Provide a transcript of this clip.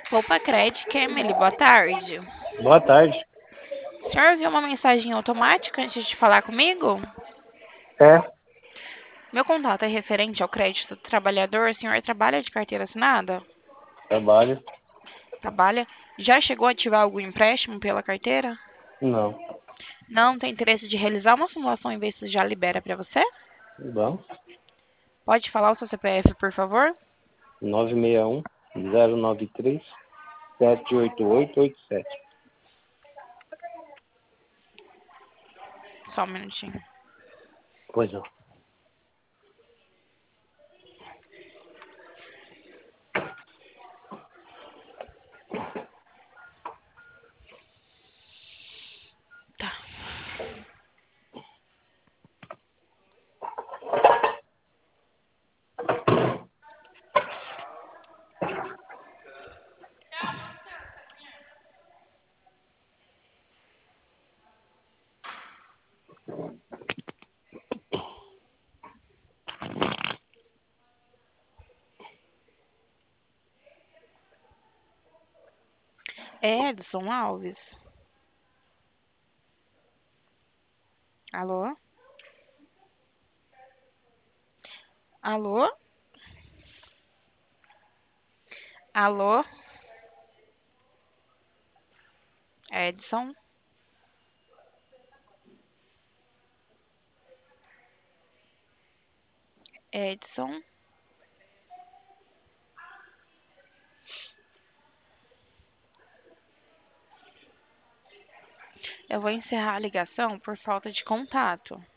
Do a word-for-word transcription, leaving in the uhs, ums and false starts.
Poupa Crédito, Emily, boa tarde. Boa tarde. O senhor viu uma mensagem automática antes de falar comigo? É, Meu contato é referente ao crédito do trabalhador. O senhor trabalha de carteira assinada? trabalho. Trabalha? Já chegou a ativar algum empréstimo pela carteira? Não. Não tem interesse de realizar uma simulação em vez se já libera para você? Bom. Pode falar o seu C P F, por favor? nove seis um, zero nove três, sete oito oito oito sete. Só um minutinho. Pois não. Tá. É Edson Alves. Alô? Alô? Alô? Edson? Edson? Eu vou encerrar a ligação por falta de contato.